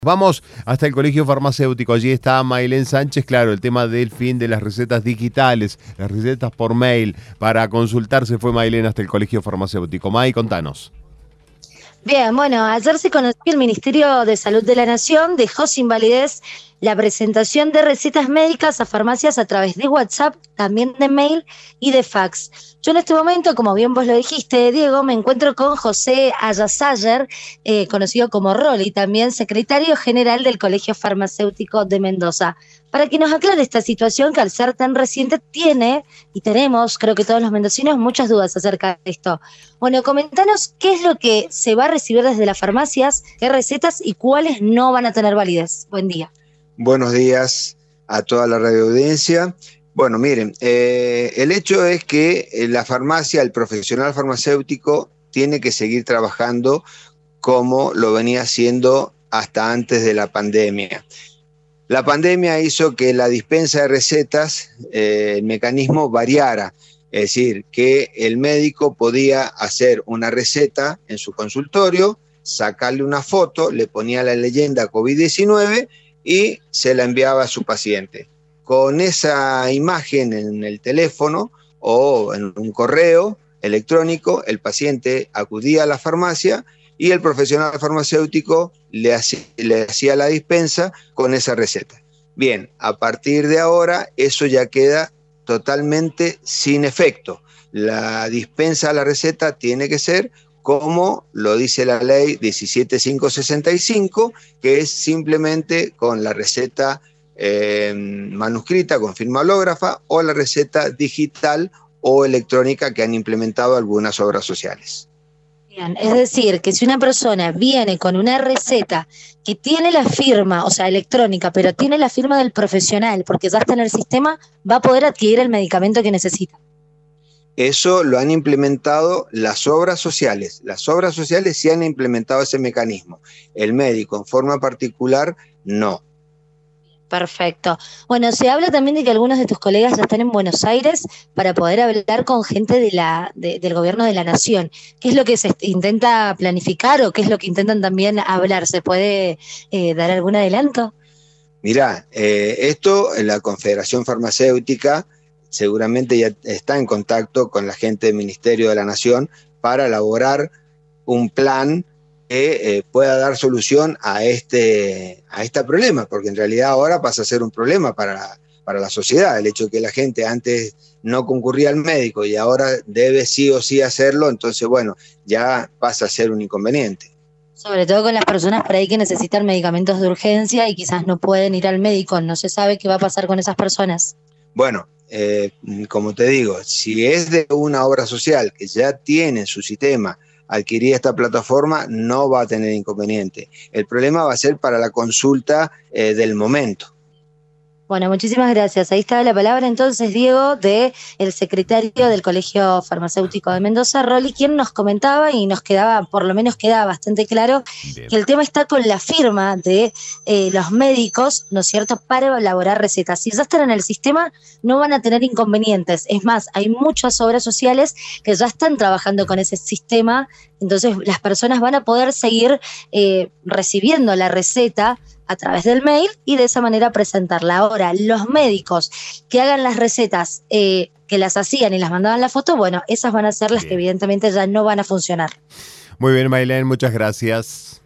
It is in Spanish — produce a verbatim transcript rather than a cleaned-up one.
Vamos hasta el Colegio Farmacéutico, allí está Maylén Sánchez, claro, el tema del fin de las recetas digitales, las recetas por mail, para consultarse fue Maylén hasta el Colegio Farmacéutico. May, contanos. Bien, bueno, ayer se conoció que el Ministerio de Salud de la Nación dejó sin validez la presentación de recetas médicas a farmacias a través de WhatsApp, también de mail y de fax. Yo en este momento, como bien vos lo dijiste, Diego, me encuentro con José Ayasayer, eh, conocido como Rolly, también secretario general del Colegio Farmacéutico de Mendoza, para que nos aclare esta situación que al ser tan reciente tiene, y tenemos, creo que todos los mendocinos, muchas dudas acerca de esto. Bueno, comentanos qué es lo que se va a recibir desde las farmacias, qué recetas y cuáles no van a tener validez. Buen día. Buenos días a toda la radioaudiencia. Bueno, miren, eh, el hecho es que la farmacia, el profesional farmacéutico, tiene que seguir trabajando como lo venía haciendo hasta antes de la pandemia. La pandemia hizo que la dispensa de recetas, eh, el mecanismo variara, es decir, que el médico podía hacer una receta en su consultorio, sacarle una foto, le ponía la leyenda COVID diecinueve y se la enviaba a su paciente. Con esa imagen en el teléfono o en un correo electrónico, el paciente acudía a la farmacia y el profesional farmacéutico le hacía, le hacía la dispensa con esa receta. Bien, a partir de ahora eso ya queda totalmente sin efecto. La dispensa a la receta tiene que ser como lo dice la ley diecisiete mil quinientos sesenta y cinco, que es simplemente con la receta eh, manuscrita con firma hológrafa o la receta digital o electrónica que han implementado algunas obras sociales. Bien, es decir, que si una persona viene con una receta que tiene la firma, o sea, electrónica, pero tiene la firma del profesional, porque ya está en el sistema, va a poder adquirir el medicamento que necesita. Eso lo han implementado las obras sociales. Las obras sociales sí han implementado ese mecanismo. El médico en forma particular, no. Perfecto. Bueno, se habla también de que algunos de tus colegas ya están en Buenos Aires para poder hablar con gente de la, de, del gobierno de la nación. ¿Qué es lo que se intenta planificar o qué es lo que intentan también hablar? ¿Se puede eh, dar algún adelanto? Mirá, eh, esto, la Confederación Farmacéutica seguramente ya está en contacto con la gente del Ministerio de la Nación para elaborar un plan que eh, pueda dar solución a este, a este problema, porque en realidad ahora pasa a ser un problema para, para la sociedad, el hecho de que la gente antes no concurría al médico y ahora debe sí o sí hacerlo, entonces bueno, ya pasa a ser un inconveniente. Sobre todo con las personas por ahí que necesitan medicamentos de urgencia y quizás no pueden ir al médico, no se sabe qué va a pasar con esas personas. Bueno, eh, como te digo, si es de una obra social que ya tiene en su sistema adquirir esta plataforma, no va a tener inconveniente. El problema va a ser para la consulta eh, del momento. Bueno, muchísimas gracias. Ahí está la palabra entonces, Diego, de el secretario del Colegio Farmacéutico de Mendoza, Rolly, quien nos comentaba y nos quedaba, por lo menos quedaba bastante claro, Bien. que el tema está con la firma de eh, los médicos, ¿no es cierto?, para elaborar recetas. Si ya están en el sistema, no van a tener inconvenientes. Es más, hay muchas obras sociales que ya están trabajando con ese sistema, entonces las personas van a poder seguir eh, recibiendo la receta a través del mail y de esa manera presentarla. Ahora, los médicos que hagan las recetas, eh, que las hacían y las mandaban la foto, bueno, esas van a ser las Bien. que evidentemente ya no van a funcionar. Muy bien, Maylén, muchas gracias.